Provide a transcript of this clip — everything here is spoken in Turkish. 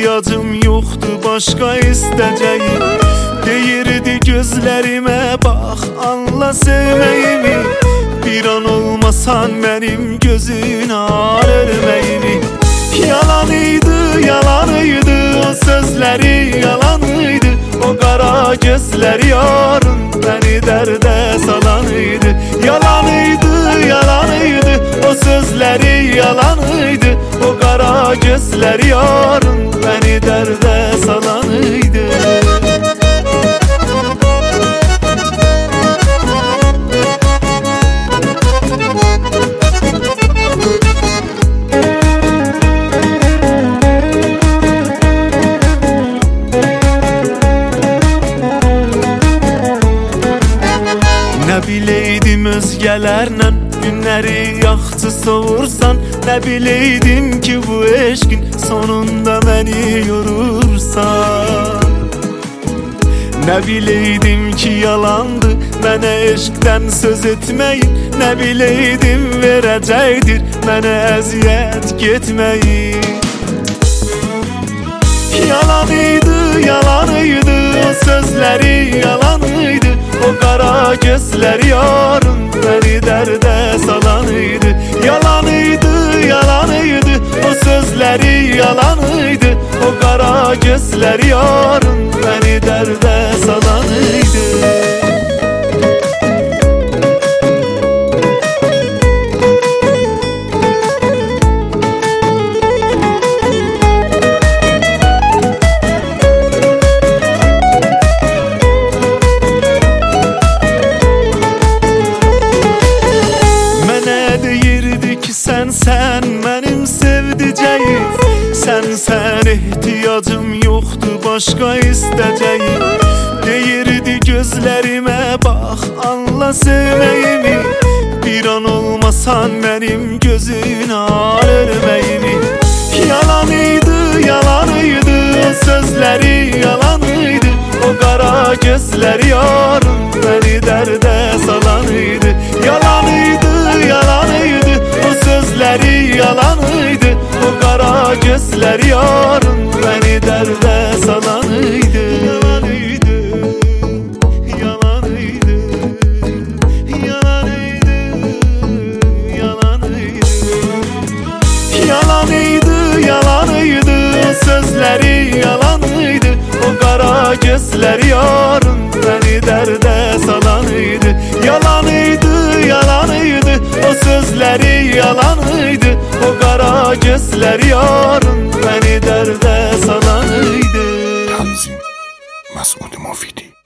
ehtiyacım yoktu başka isteyeceğim. Deyirdi gözlerime bak anla sevmeyimi. Bir an olmasan benim gözün ağır örmeyimi. Yalanıydı yalanıydı o sözleri yalanıydı. O kara gözler yarın beni derde salanıydı. Yalanıydı yalanıydı o sözleri yalanıydı. O kara gözler yarın beni derde salanıydı. Ne bileydim özgelerle günleri yaktı soğursan. Ne bileydim ki bu eşkin sonunda beni yorursan. Ne bileydim ki yalandı bana eşkten söz etmeyin. Ne bileydim verecektir bana eziyet gitmeyin. Yalanıydı yalanıydı o sözleri yalanıydı. O kara gözler yarın beni derde salanıydı. Yalanıydı yalanıydı o sözleri yalanıydı. O kara gözler yarın beni derde salanıydı. Sen benim sevdiceğim. Sen ehtiyacım yoktu başka isteyeceğim. Deyirdi gözlerime bak anla sevmeyimi. Bir an olmasan benim gözün ağır örmeyimi. Yalanıydı yalanıydı o sözleri yalanıydı. O kara gözler yarın beni derde salanıydı. Yalanıydı yalanıydı o sözleri yalanıydı. O kara gözler yarın beni derde salanıydı. Yalanıydı yalanıydı yalanıydı yalanıydı. Yalanıydı yalanıydı o sözleri yalanıydı. O kara gözler yarın beni derde salanıydı. Yalanıydı yalanıydı o sözleri yalanıydı. O kara gözler yarın beni derde salanıydı. Tanzim Mas'ud Mufidi.